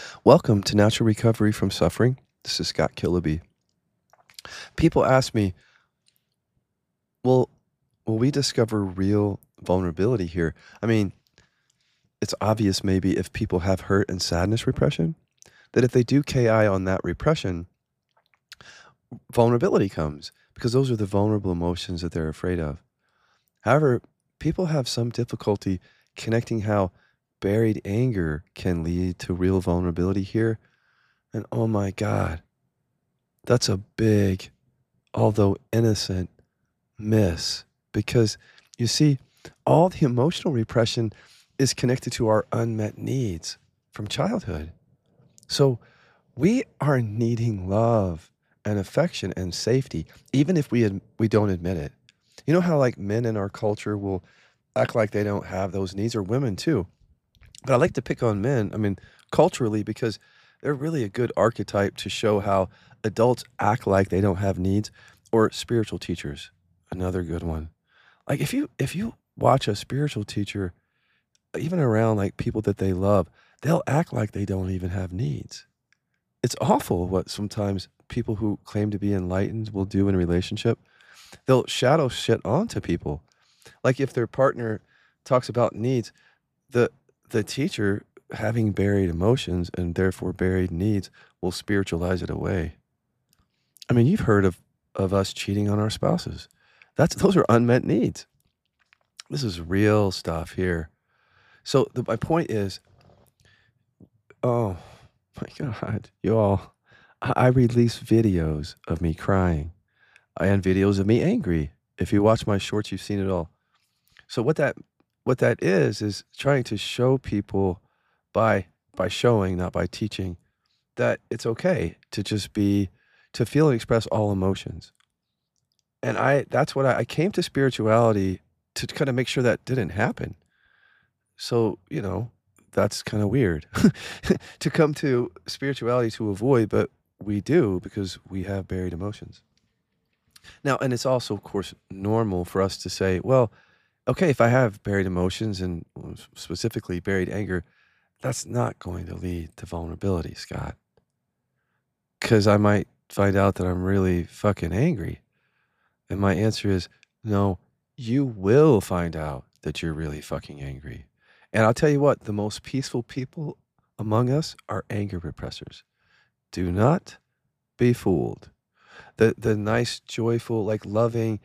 Welcome to Natural Recovery from Suffering. This is Scott Killaby. People ask me, well, will we discover real vulnerability here? I mean, it's obvious maybe if people have hurt and sadness repression, that if they do KI on that repression, vulnerability comes because those are the vulnerable emotions that they're afraid of. However, people have some difficulty connecting how buried anger can lead to real vulnerability here. And oh my God, that's a big, although innocent, miss. Because you see, all the emotional repression is connected to our unmet needs from childhood. So we are needing love and affection and safety, even if we don't admit it. You know how like men in our culture will act like they don't have those needs, or women too. But I like to pick on men, I mean, culturally, because they're really a good archetype to show how adults act like they don't have needs, or spiritual teachers, another good one. Like if you watch a spiritual teacher, even around like people that they love, they'll act like they don't even have needs. It's awful what sometimes people who claim to be enlightened will do in a relationship. They'll shadow shit onto people. Like if their partner talks about needs, the the teacher, having buried emotions and therefore buried needs, will spiritualize it away. I mean, you've heard of us cheating on our spouses. Those are unmet needs. This is real stuff here. So my point is, oh my God, you all, I release videos of me crying and videos of me angry. If you watch my shorts, you've seen it all. So what that is trying to show people by showing, not by teaching, that it's okay to just be to feel and express all emotions. And that's what I came to spirituality to kind of make sure that didn't happen. So, that's kind of weird to come to spirituality to avoid, but we do because we have buried emotions. Now, and it's also, of course, normal for us to say, well, okay, if I have buried emotions and specifically buried anger, that's not going to lead to vulnerability, Scott, because I might find out that I'm really fucking angry. And my answer is no, you will find out that you're really fucking angry. And I'll tell you what, the most peaceful people among us are anger repressors. Do not be fooled. The nice, joyful, like loving,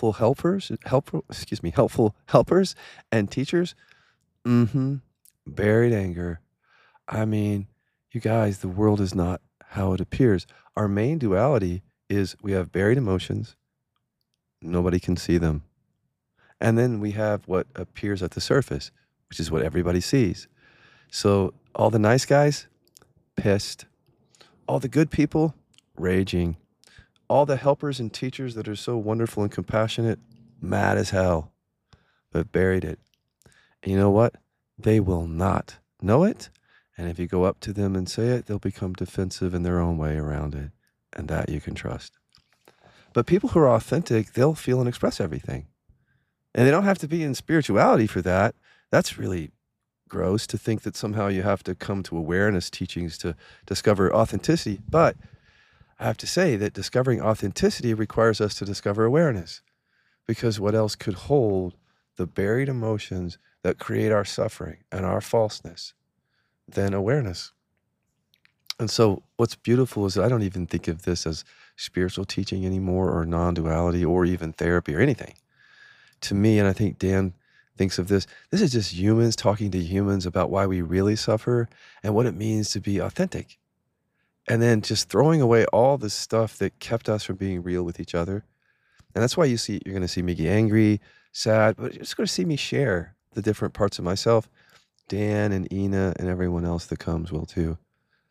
helpful helpers and teachers, mm-hmm, buried anger. I mean, you guys, the world is not how it appears. Our main duality is we have buried emotions, nobody can see them. And then we have what appears at the surface, which is what everybody sees. So all the nice guys, pissed. All the good people, raging. All the helpers and teachers that are so wonderful and compassionate, mad as hell, but buried it. And you know what? They will not know it. And if you go up to them and say it, they'll become defensive in their own way around it. And that you can trust. But people who are authentic, they'll feel and express everything. And they don't have to be in spirituality for that. That's really gross to think that somehow you have to come to awareness teachings to discover authenticity. But I have to say that discovering authenticity requires us to discover awareness, because what else could hold the buried emotions that create our suffering and our falseness than awareness? And so what's beautiful is that I don't even think of this as spiritual teaching anymore, or non-duality, or even therapy or anything. To me, and I think Dan thinks of this is just humans talking to humans about why we really suffer and what it means to be authentic. And then just throwing away all the stuff that kept us from being real with each other. And that's why you're going to see me get angry, sad, but you're just going to see me share the different parts of myself. Dan and Ina and everyone else that comes will too.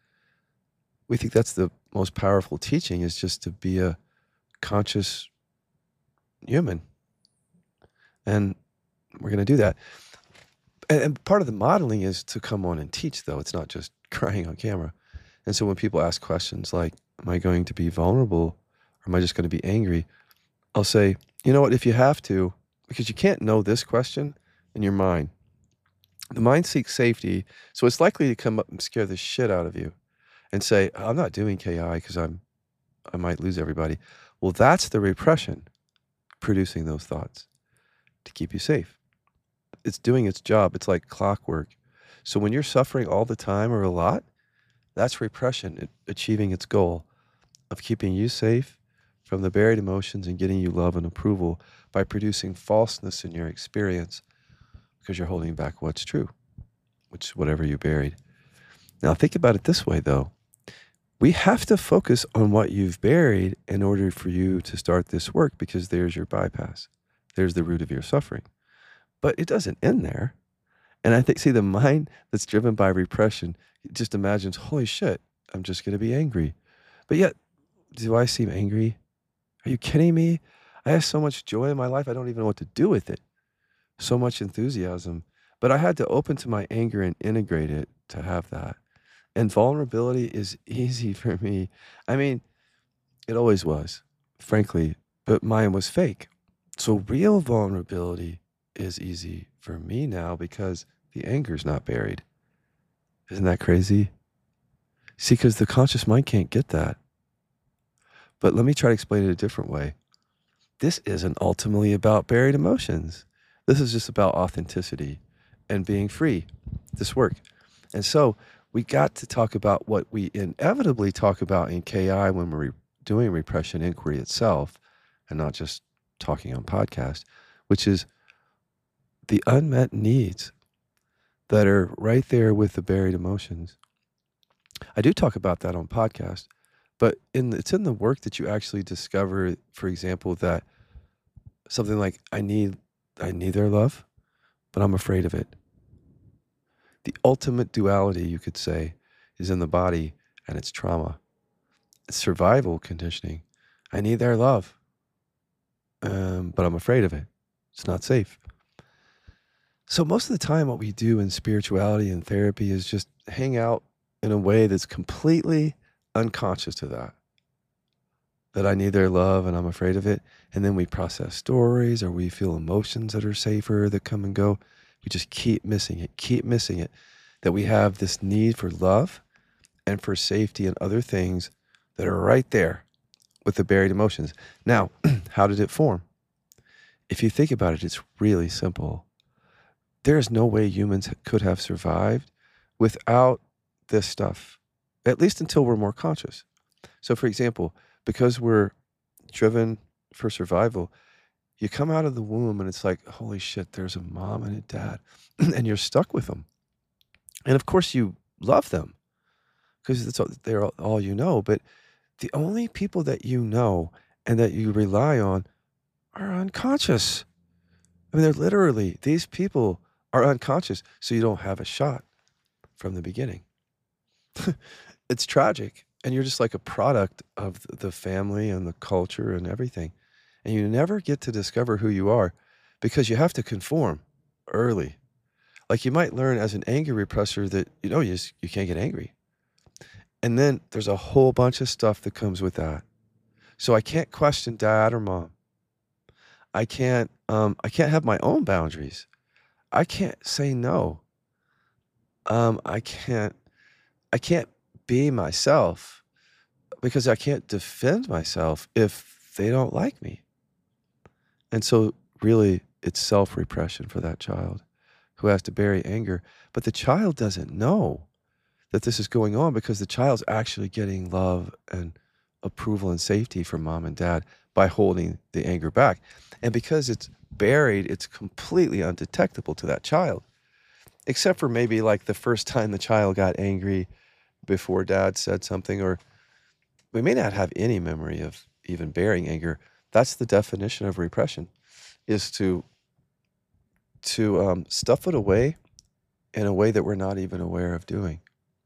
We think that's the most powerful teaching, is just to be a conscious human. And we're going to do that. And part of the modeling is to come on and teach, though. It's not just crying on camera. And so when people ask questions like, am I going to be vulnerable, or am I just going to be angry? I'll say, you know what, if you have to, because you can't know this question in your mind. The mind seeks safety, so it's likely to come up and scare the shit out of you and say, I'm not doing KI because I might lose everybody. Well, that's the repression producing those thoughts to keep you safe. It's doing its job. It's like clockwork. So when you're suffering all the time or a lot, that's repression achieving its goal of keeping you safe from the buried emotions and getting you love and approval by producing falseness in your experience because you're holding back what's true, which is whatever you buried. Now think about it this way, though. We have to focus on what you've buried in order for you to start this work, because there's your bypass. There's the root of your suffering. But it doesn't end there. And I think, see, the mind that's driven by repression just imagines, holy shit, I'm just going to be angry. But yet, do I seem angry? Are you kidding me? I have so much joy in my life, I don't even know what to do with it. So much enthusiasm. But I had to open to my anger and integrate it to have that. And vulnerability is easy for me. I mean, it always was, frankly, but mine was fake. So real vulnerability is easy for me now because the anger's not buried. Isn't that crazy? See, because the conscious mind can't get that. But let me try to explain it a different way. This isn't ultimately about buried emotions. This is just about authenticity and being free, this work. And so we got to talk about what we inevitably talk about in KI when we're doing repression inquiry itself, and not just talking on podcast, which is the unmet needs that are right there with the buried emotions. I do talk about that on podcast, but it's in the work that you actually discover, for example, that something like, I need their love, but I'm afraid of it. The ultimate duality, you could say, is in the body and its trauma. It's survival conditioning. I need their love, but I'm afraid of it. It's not safe. So most of the time what we do in spirituality and therapy is just hang out in a way that's completely unconscious to that I need their love and I'm afraid of it. And then we process stories, or we feel emotions that are safer that come and go. We just keep missing it, that we have this need for love and for safety and other things that are right there with the buried emotions. Now, how did it form? If you think about it, it's really simple. There is no way humans could have survived without this stuff, at least until we're more conscious. So for example, because we're driven for survival, you come out of the womb and it's like, holy shit, there's a mom and a dad, and you're stuck with them. And of course you love them because they're all you know, but the only people that you know and that you rely on are unconscious. I mean, they're literally, these people are unconscious, so you don't have a shot from the beginning. It's tragic. And you're just like a product of the family and the culture and everything. And you never get to discover who you are because you have to conform early. Like you might learn as an anger repressor that, you can't get angry. And then there's a whole bunch of stuff that comes with that. So I can't question dad or mom. I can't have my own boundaries. I can't say no. I can't be myself because I can't defend myself if they don't like me. And so really it's self-repression for that child who has to bury anger. But the child doesn't know that this is going on because the child's actually getting love and approval and safety from mom and dad by holding the anger back. And because it's buried, it's completely undetectable to that child, except for maybe like the first time the child got angry before dad said something, or we may not have any memory of even bearing anger. That's the definition of repression, is to stuff it away in a way that we're not even aware of doing.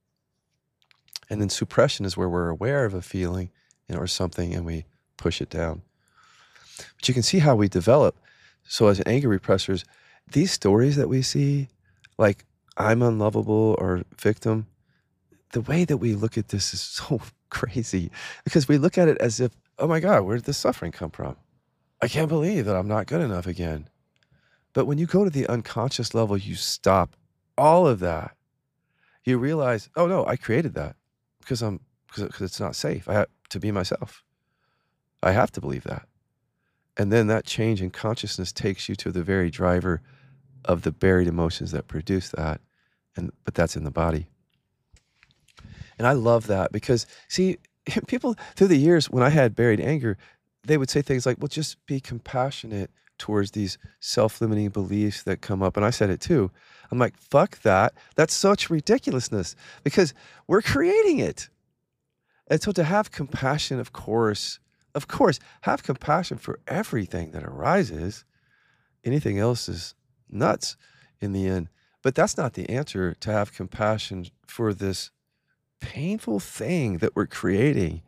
And then suppression is where we're aware of a feeling or something and we push it down. But you can see how we develop. So as anger repressors, these stories that we see, like I'm unlovable or victim, the way that we look at this is so crazy because we look at it as if, oh my God, where did this suffering come from? I can't believe that I'm not good enough again. But when you go to the unconscious level, you stop all of that, you realize, oh no, I created that because it's not safe. I have to be myself. I have to believe that. And then that change in consciousness takes you to the very driver of the buried emotions that produce that. But that's in the body. And I love that because, see, people through the years, when I had buried anger, they would say things like, well, just be compassionate towards these self-limiting beliefs that come up. And I said it too. I'm like, fuck that. That's such ridiculousness because we're creating it. And so to have compassion, of course, have compassion for everything that arises. Anything else is nuts in the end. But that's not the answer, to have compassion for this painful thing that we're creating.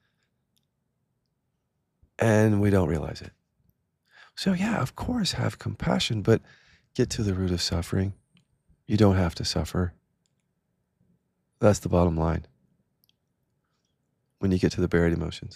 And we don't realize it. So yeah, of course, have compassion, but get to the root of suffering. You don't have to suffer. That's the bottom line when you get to the buried emotions.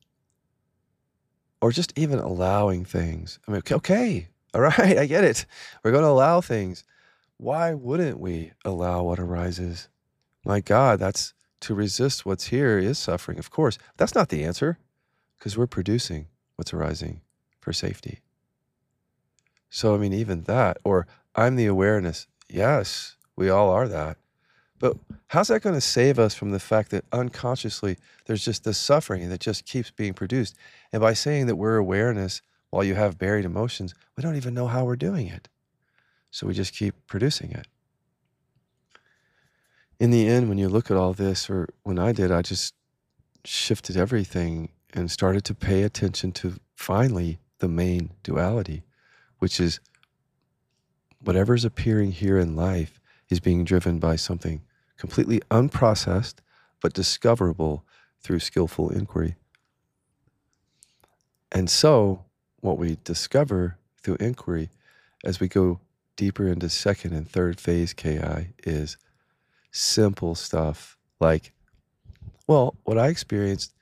Or just even allowing things. I mean, okay, all right, I get it. We're going to allow things. Why wouldn't we allow what arises? My God, that's to resist what's here is suffering, of course. That's not the answer because we're producing what's arising for safety. So, I mean, even that, or I'm the awareness. Yes, we all are that. But how's that going to save us from the fact that unconsciously there's just this suffering that just keeps being produced? And by saying that we're awareness while you have buried emotions, we don't even know how we're doing it. So we just keep producing it. In the end, when you look at all this, or when I did, I just shifted everything and started to pay attention to finally the main duality, which is whatever's appearing here in life is being driven by something completely unprocessed, but discoverable through skillful inquiry. And so what we discover through inquiry as we go deeper into second and third phase KI is simple stuff like, well, what I experienced,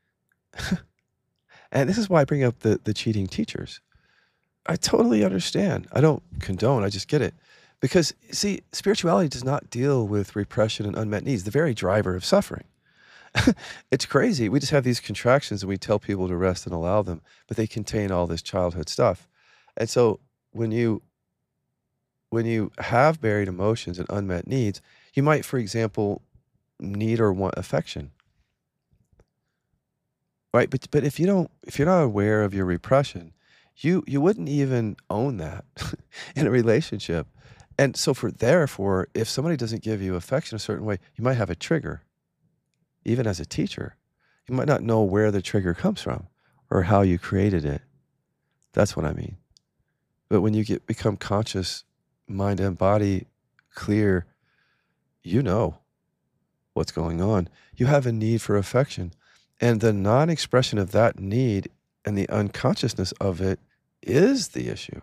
and this is why I bring up the cheating teachers. I totally understand. I don't condone, I just get it. Because, see, spirituality does not deal with repression and unmet needs, the very driver of suffering. It's crazy. We just have these contractions and we tell people to rest and allow them, but they contain all this childhood stuff. And so when you have buried emotions and unmet needs, you might, for example, need or want affection. Right? But if you're not aware of your repression, you wouldn't even own that in a relationship. And so therefore, if somebody doesn't give you affection a certain way, you might have a trigger. Even as a teacher, you might not know where the trigger comes from or how you created it. That's what I mean. But when you become conscious, mind and body clear, you know what's going on. You have a need for affection. And the non-expression of that need and the unconsciousness of it is the issue.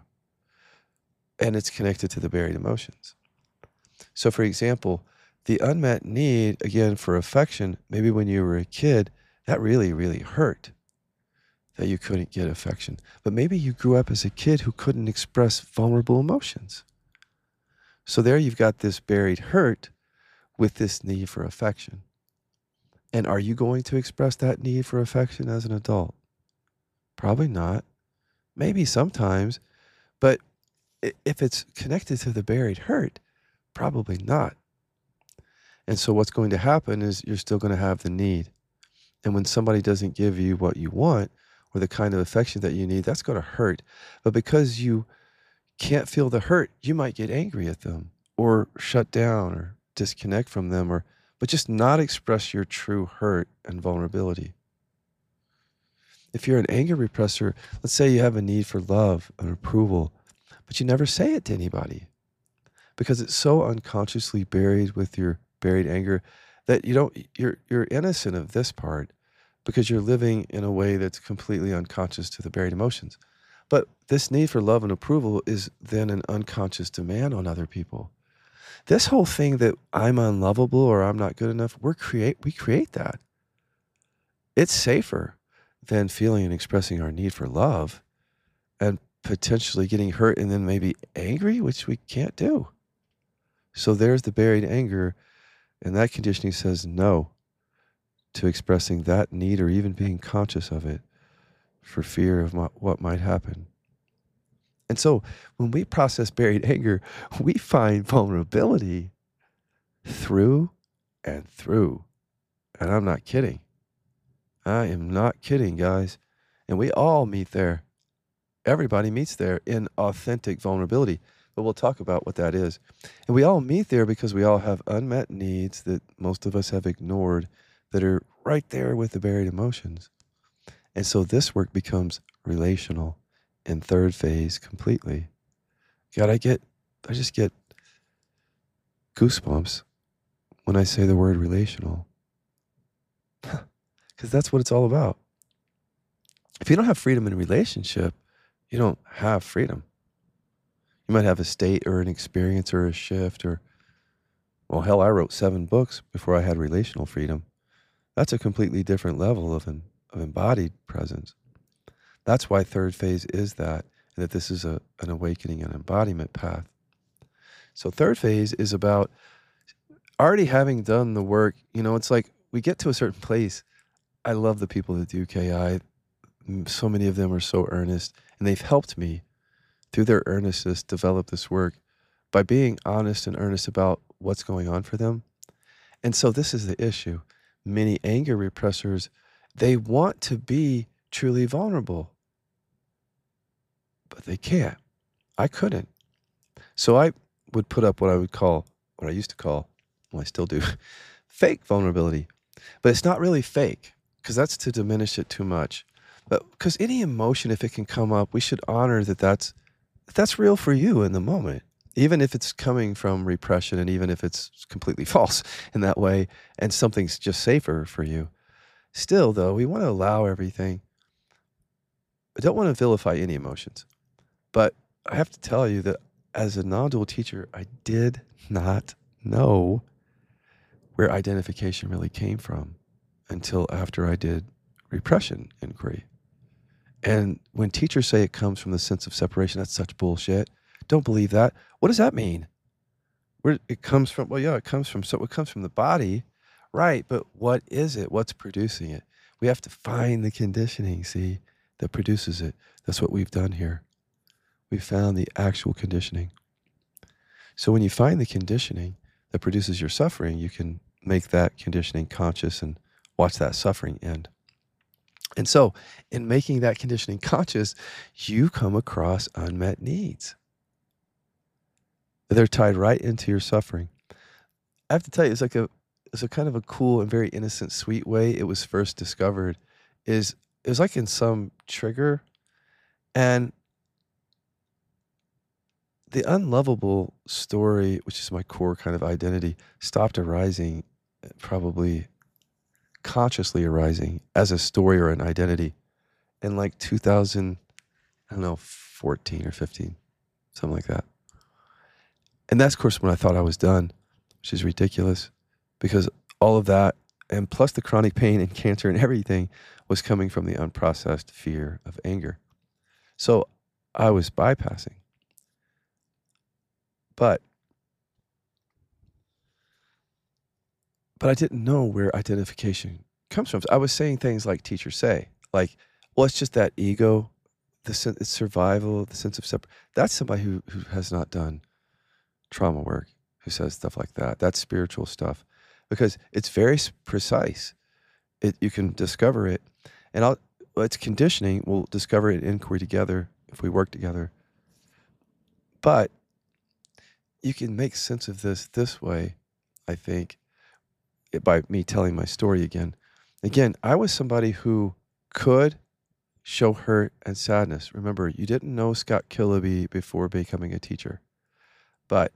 And it's connected to the buried emotions. So for example, the unmet need, again, for affection, maybe when you were a kid, that really, really hurt that you couldn't get affection. But maybe you grew up as a kid who couldn't express vulnerable emotions. So there you've got this buried hurt with this need for affection. And are you going to express that need for affection as an adult? Probably not. Maybe sometimes, but if it's connected to the buried hurt, probably not. And so what's going to happen is you're still going to have the need. And when somebody doesn't give you what you want or the kind of affection that you need, that's going to hurt. But because you can't feel the hurt, you might get angry at them or shut down or disconnect from them, but just not express your true hurt and vulnerability. If you're an anger repressor, let's say you have a need for love and approval, but you never say it to anybody because it's so unconsciously buried with your buried anger that you're innocent of this part because you're living in a way that's completely unconscious to the buried emotions. But this need for love and approval is then an unconscious demand on other people. This whole thing that I'm unlovable or I'm not good enough, we create that. It's safer than feeling and expressing our need for love and potentially getting hurt and then maybe angry, which we can't do. So there's the buried anger, and that conditioning says no to expressing that need or even being conscious of it for fear of what might happen. And so when we process buried anger, we find vulnerability through and through. And I'm not kidding. I am not kidding, guys. And we all meet there. Everybody meets there in authentic vulnerability. But we'll talk about what that is. And we all meet there because we all have unmet needs that most of us have ignored that are right there with the buried emotions. And so this work becomes relational in third phase completely. God, I just get goosebumps when I say the word relational. Because that's what it's all about. If you don't have freedom in a relationship, you don't have freedom. You might have a state or an experience or a shift or, well, hell, I wrote 7 books before I had relational freedom. That's a completely different level of embodied presence. That's why third phase is that, and that this is an awakening and embodiment path. So third phase is about already having done the work. It's like we get to a certain place. I love the people that do KI. So many of them are so earnest, and they've helped me through their earnestness develop this work by being honest and earnest about what's going on for them. And so this is the issue. Many anger repressors, they want to be truly vulnerable, but they can't. I couldn't. So I would put up what I used to call, well, I still do, fake vulnerability. But it's not really fake, because that's to diminish it too much. But because any emotion, if it can come up, we should honor that's real for you in the moment, even if it's coming from repression and even if it's completely false in that way and something's just safer for you. Still, though, we want to allow everything. I don't want to vilify any emotions. But I have to tell you that as a non-dual teacher, I did not know where identification really came from until after I did repression inquiry. And when teachers say it comes from the sense of separation, that's such bullshit. Don't believe that. What does that mean? Where it comes from? Well, yeah, it comes from the body, right? But what is it? What's producing it? We have to find the conditioning, see, that produces it. That's what we've done here. We found the actual conditioning. So when you find the conditioning that produces your suffering, you can make that conditioning conscious and watch that suffering end. And so in making that conditioning conscious, you come across unmet needs. They're tied right into your suffering. I have to tell you, it's a kind of a cool and very innocent, sweet way it was first discovered. It was like in some trigger, and the unlovable story, which is my core kind of identity, stopped arising, probably consciously arising as a story or an identity in like 2000, I don't know, 14 or 15, something like that. And that's, of course, when I thought I was done, which is ridiculous because all of that, and plus the chronic pain and cancer and everything, was coming from the unprocessed fear of anger. So I was bypassing. But I didn't know where identification comes from. I was saying things like teachers say, like, well, it's just that ego, it's survival, the sense of separation. That's somebody who has not done trauma work, who says stuff like that. That's spiritual stuff because it's very precise. You can discover it, and it's conditioning. We'll discover it in inquiry together if we work together. But you can make sense of this way, I think, by me telling my story again. Again, I was somebody who could show hurt and sadness. Remember, you didn't know Scott Killaby before becoming a teacher. But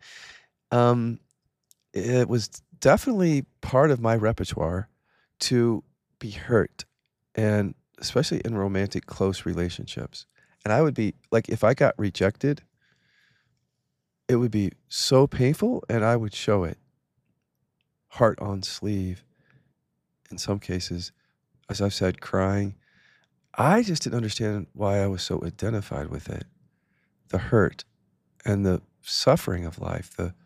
it was definitely part of my repertoire to be hurt, and especially in romantic close relationships. And I would be, like, if I got rejected, it would be so painful, and I would show it. Heart on sleeve. In some cases, as I've said, crying. I just didn't understand why I was so identified with it. The hurt and the suffering of life, the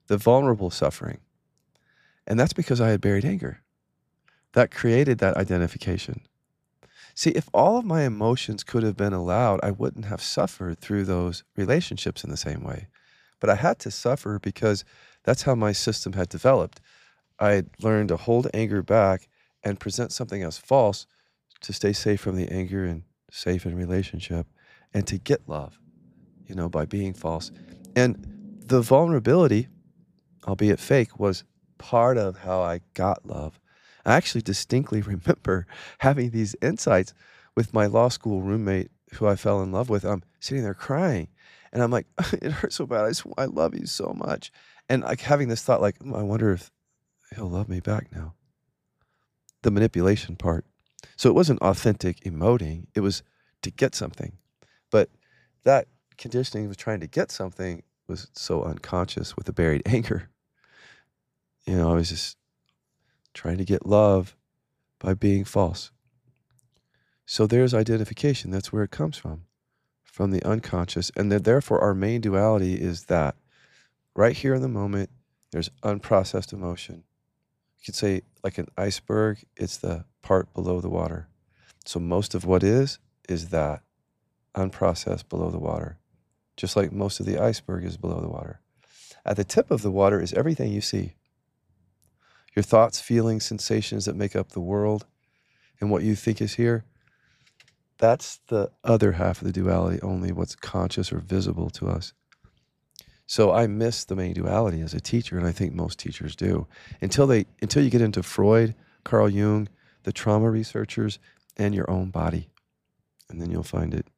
the vulnerable suffering. And that's because I had buried anger. That created that identification. See, if all of my emotions could have been allowed, I wouldn't have suffered through those relationships in the same way. But I had to suffer because that's how my system had developed. I had learned to hold anger back and present something as false to stay safe from the anger and safe in relationship and to get love, by being false. And the vulnerability, albeit fake, was part of how I got love. I actually distinctly remember having these insights with my law school roommate who I fell in love with. I'm sitting there crying and I'm like, it hurts so bad. I love you so much. And like having this thought, like, I wonder if he'll love me back now. The manipulation part. So it wasn't authentic emoting. It was to get something. But that conditioning was trying to get something was so unconscious with the buried anger. I was just trying to get love by being false. So there's identification. That's where it comes from the unconscious. And therefore, our main duality is that right here in the moment, there's unprocessed emotion. You could say, like an iceberg, it's the part below the water. So most of what is that unprocessed below the water, just like most of the iceberg is below the water. At the tip of the water is everything you see. Your thoughts, feelings, sensations that make up the world and what you think is here. That's the other half of the duality, only what's conscious or visible to us. So I miss the main duality as a teacher, and I think most teachers do. Until you get into Freud, Carl Jung, the trauma researchers, and your own body. And then you'll find it.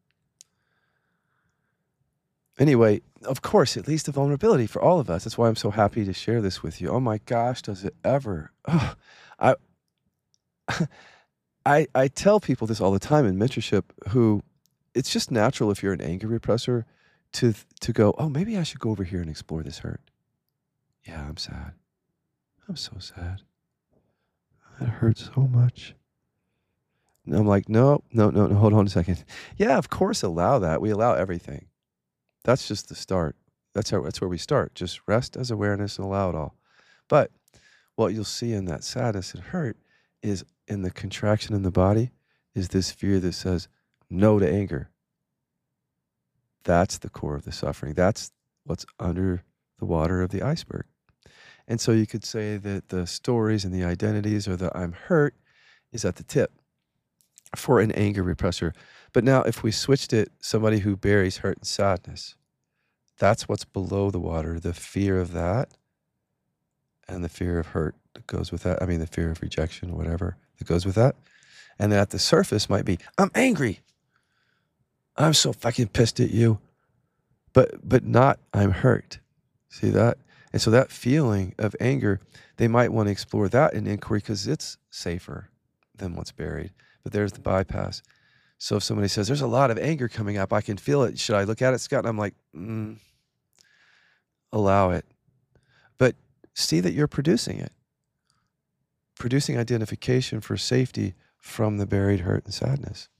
Anyway, of course, it leads to vulnerability for all of us. That's why I'm so happy to share this with you. Oh my gosh, does it ever? Oh, I tell people this all the time in mentorship who it's just natural if you're an anger repressor to go, oh, maybe I should go over here and explore this hurt. Yeah, I'm sad. I'm so sad. It hurts so much. And I'm like, no, hold on a second. Yeah, of course, allow that. We allow everything. That's just the start. That's where we start. Just rest as awareness and allow it all. But what you'll see in that sadness and hurt is in the contraction in the body is this fear that says no to anger. That's the core of the suffering. That's what's under the water of the iceberg. And so you could say that the stories and the identities or the I'm hurt is at the tip for an anger repressor. But now if we switched it, somebody who buries hurt and sadness, that's what's below the water, the fear of that and the fear of hurt that goes with that. I mean, the fear of rejection or whatever that goes with that. And then at the surface might be, I'm angry. I'm so fucking pissed at you. But not, I'm hurt. See that? And so that feeling of anger, they might want to explore that in inquiry because it's safer than what's buried. But there's the bypass. So if somebody says, there's a lot of anger coming up, I can feel it. Should I look at it, Scott? And I'm like, allow it. But see that you're producing it. Producing identification for safety from the buried hurt and sadness.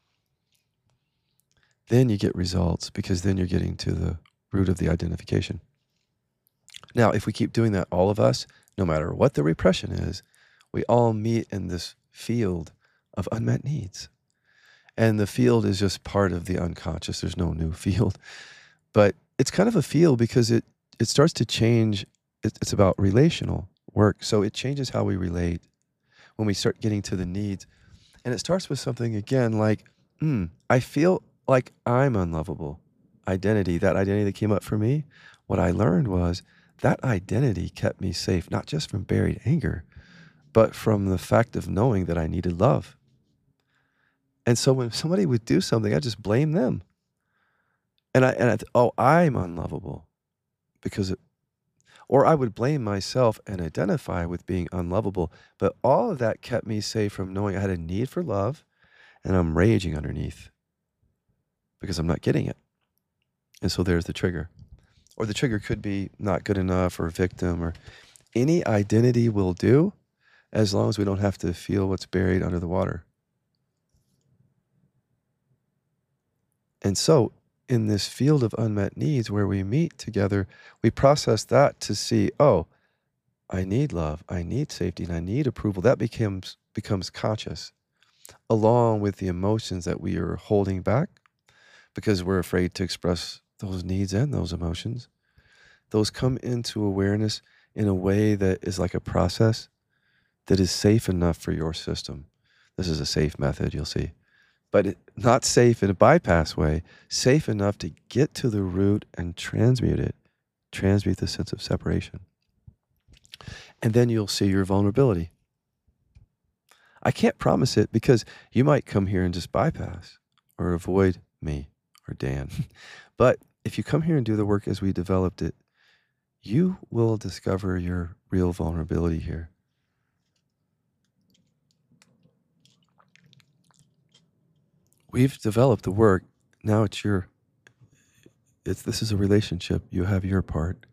Then you get results because then you're getting to the root of the identification. Now, if we keep doing that, all of us, no matter what the repression is, we all meet in this field of unmet needs. And the field is just part of the unconscious. There's no new field. But it's kind of a field because it starts to change. It's about relational work. So it changes how we relate when we start getting to the needs. And it starts with something, again, like, I feel like I'm unlovable. Identity, that identity that came up for me, what I learned was that identity kept me safe, not just from buried anger, but from the fact of knowing that I needed love. And so when somebody would do something, I just blame them. And I'm unlovable because or I would blame myself and identify with being unlovable. But all of that kept me safe from knowing I had a need for love and I'm raging underneath because I'm not getting it. And so there's the trigger. Or the trigger could be not good enough or victim or any identity will do as long as we don't have to feel what's buried under the water. And so in this field of unmet needs where we meet together, we process that to see, oh, I need love, I need safety, and I need approval. That becomes conscious, along with the emotions that we are holding back because we're afraid to express those needs and those emotions. Those come into awareness in a way that is like a process that is safe enough for your system. This is a safe method, you'll see. But not safe in a bypass way, safe enough to get to the root and transmute it, transmute the sense of separation. And then you'll see your vulnerability. I can't promise it because you might come here and just bypass or avoid me or Dan. But if you come here and do the work as we developed it, you will discover your real vulnerability here. We've developed the work. Now this is a relationship. You have your part.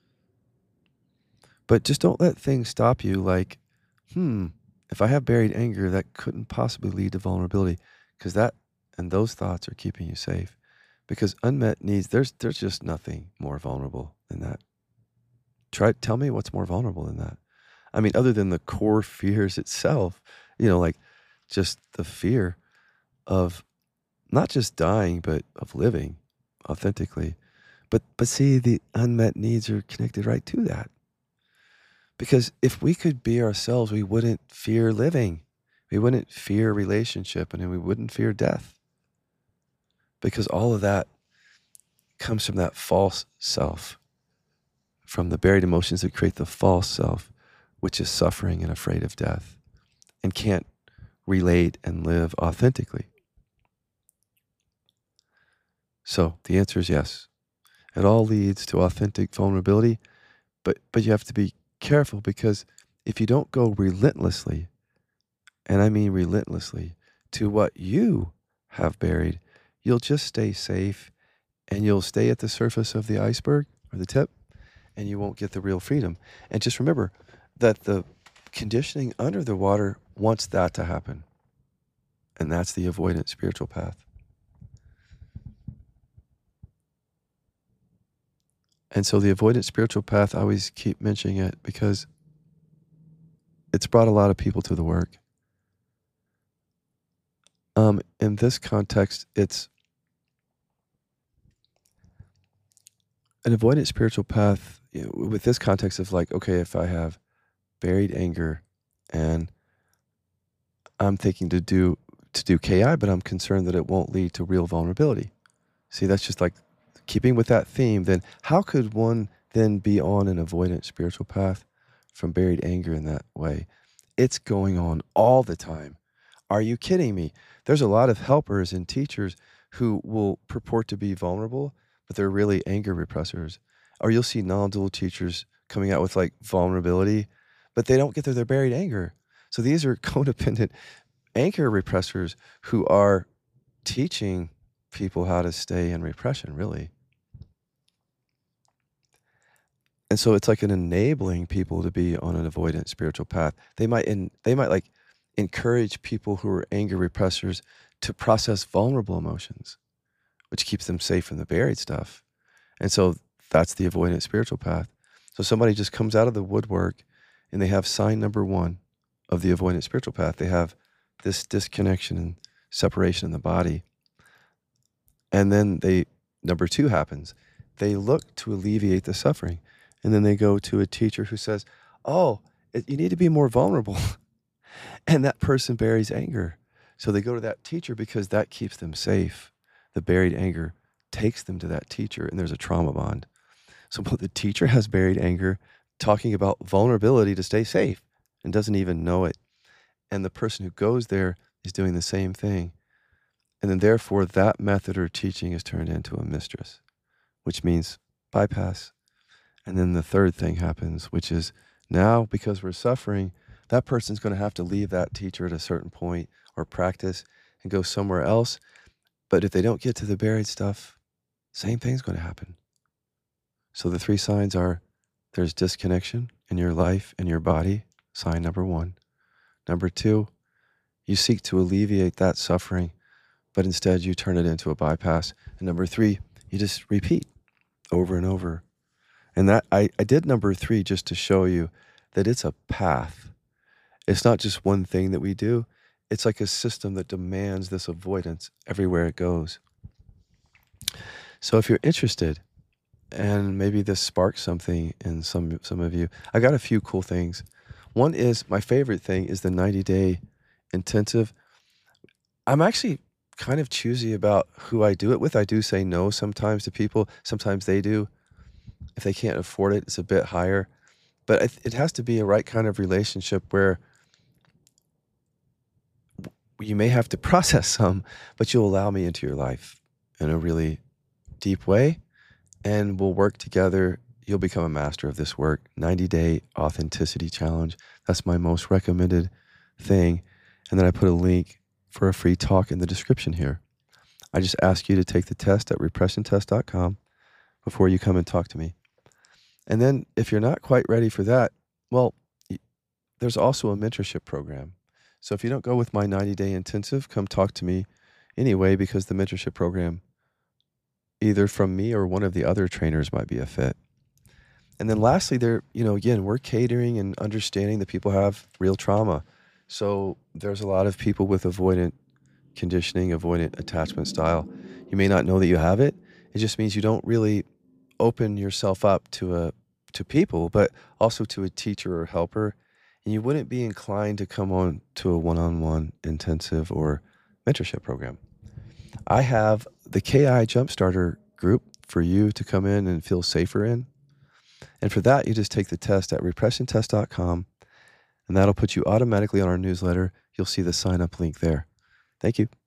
But just don't let things stop you like, if I have buried anger, that couldn't possibly lead to vulnerability, because that and those thoughts are keeping you safe. Because unmet needs, there's just nothing more vulnerable than that. Tell me what's more vulnerable than that. I mean, other than the core fears itself, like just the fear of not just dying, but of living authentically. But see, the unmet needs are connected right to that. Because if we could be ourselves, we wouldn't fear living. We wouldn't fear relationship, and we wouldn't fear death. Because all of that comes from that false self, from the buried emotions that create the false self, which is suffering and afraid of death and can't relate and live authentically. So the answer is yes. It all leads to authentic vulnerability, but you have to be careful, because if you don't go relentlessly, and I mean relentlessly, to what you have buried, you'll just stay safe and you'll stay at the surface of the iceberg or the tip, and you won't get the real freedom. And just remember that the conditioning under the water wants that to happen. And that's the avoidant spiritual path. And so the avoidant spiritual path, I always keep mentioning it because it's brought a lot of people to the work. In this context, it's an avoidant spiritual path, with this context of like, okay, if I have buried anger and I'm thinking to do KI, but I'm concerned that it won't lead to real vulnerability. See, that's just like keeping with that theme. Then how could one then be on an avoidant spiritual path from buried anger in that way? It's going on all the time. Are you kidding me? There's a lot of helpers and teachers who will purport to be vulnerable, but they're really anger repressors. Or you'll see non-dual teachers coming out with like vulnerability, but they don't get to their buried anger. So these are codependent anger repressors who are teaching people how to stay in repression, really. And so it's like an enabling people to be on an avoidant spiritual path. They might like encourage people who are anger repressors to process vulnerable emotions, which keeps them safe from the buried stuff. And so that's the avoidant spiritual path. So somebody just comes out of the woodwork and they have sign number 1 of the avoidant spiritual path. They have this disconnection and separation in the body. And then number 2 happens. They look to alleviate the suffering. And then they go to a teacher who says, you need to be more vulnerable. And that person buries anger. So they go to that teacher because that keeps them safe. The buried anger takes them to that teacher, and there's a trauma bond. So the teacher has buried anger, talking about vulnerability to stay safe, and doesn't even know it. And the person who goes there is doing the same thing. And then therefore that method or teaching is turned into a mistress, which means bypass. And then the third thing happens, which is now, because we're suffering, that person's going to have to leave that teacher at a certain point or practice and go somewhere else. But if they don't get to the buried stuff, same thing's going to happen. So the 3 signs are: there's disconnection in your life and your body, sign number 1. Number 2, you seek to alleviate that suffering, but instead you turn it into a bypass. And number 3, you just repeat over and over. And that I did number 3 just to show you that it's a path. It's not just one thing that we do. It's like a system that demands this avoidance everywhere it goes. So if you're interested, and maybe this sparks something in some of you, I got a few cool things. One is, my favorite thing is the 90-day intensive. I'm actually kind of choosy about who I do it with. I do say no sometimes to people. Sometimes they do. If they can't afford it, it's a bit higher. But it has to be a right kind of relationship where you may have to process some, but you'll allow me into your life in a really deep way, and we'll work together. You'll become a master of this work. 90-day authenticity challenge. That's my most recommended thing. And then I put a link for a free talk in the description here. I just ask you to take the test at repressiontest.com before you come and talk to me. And then if you're not quite ready for that, well, there's also a mentorship program. So if you don't go with my 90-day intensive, come talk to me anyway, because the mentorship program, either from me or one of the other trainers, might be a fit. And then lastly, again, we're catering and understanding that people have real trauma. So there's a lot of people with avoidant conditioning, avoidant attachment style. You may not know that you have it. It just means you don't really open yourself up to people, but also to a teacher or helper. And you wouldn't be inclined to come on to a one-on-one intensive or mentorship program. I have the KI Jumpstarter group for you to come in and feel safer in. And for that, you just take the test at repressiontest.com, and that'll put you automatically on our newsletter. You'll see the sign up link there. Thank you.